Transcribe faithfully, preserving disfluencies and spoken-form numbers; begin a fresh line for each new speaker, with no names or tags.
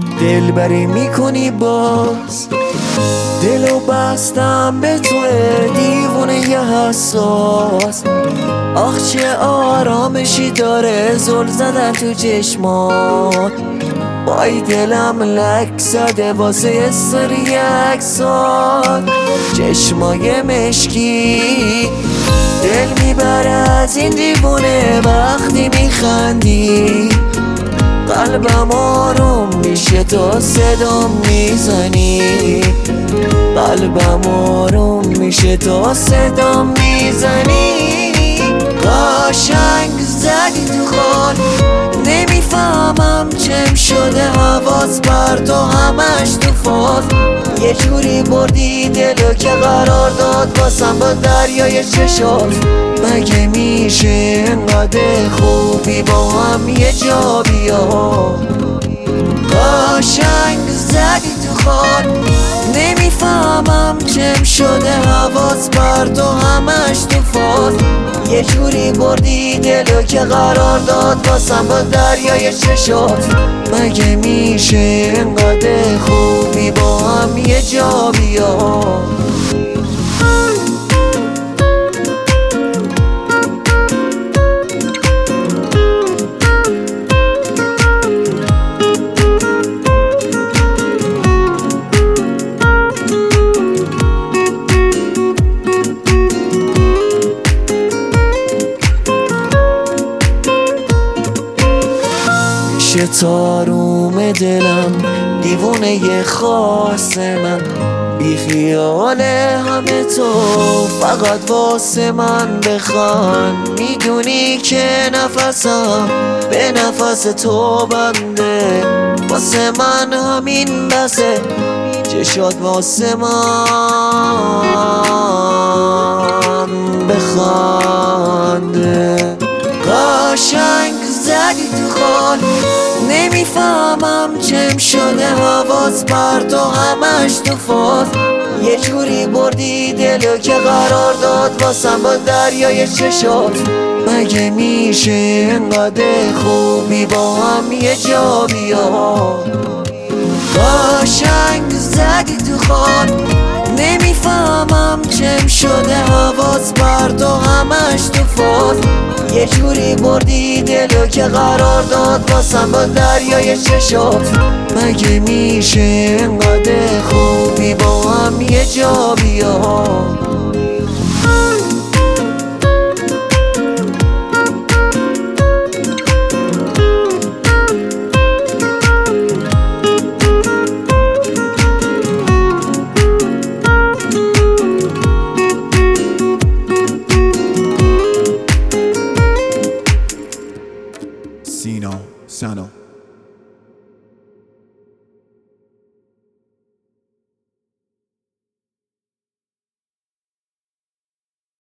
دلبری میکنی باز. دلو بستم به تو دیوونه ی حساس. آخ چه آرامشی داره زل زدن تو چشمات. وای دلم لک زده واسه سری عکسات. چشمای مشکی دل میبره از این دیوونه وقتی میخندی. قلبم آروم میشه تا صدام میزنی. قلبم آروم میشه تا صدام میزنی. قشنگ زدی تو خال نمیفهمم چم شده حواس بر تو همش تو فاز. یه جوری بردی دلو که قرار داد واسم با دریای چشات. مگه میشه انقدر خوبی با هم یه جا بیا؟ قشنگ زدی تو خال نمیفهمم چم شده حواس بر تو همش تو فاز. یه جوری بردی دلو که قرار داد واسم با دریای چشات. مگه میشه انقدر خوبی با هم یه جا بیا؟ میشه تاروم دلم دیوونه ی خاص من. بی خیال همه تو فقط واسه من بخوان. میدونی که نفسم به نفس تو بنده. واسه من همین بسه چشات واسه من بخنده. قشنگ زدی تو خال نمیفهمم چم شده حواس بر تو همش تو فاز. یه جوری بردی دلو که قرار داد واسم با دریای چشات. مگه میشه انقدر خوبی با هم یه جا بیا؟ قشنگ زدی تو خال نمیفهمم چم شده حواس بر تو همش تو فاز. یه جوری بردی دلو که قرار داد واسم با دریای چشات. مگه میشه انقدر خوبی با هم یه جا بیا؟
Sino Sano.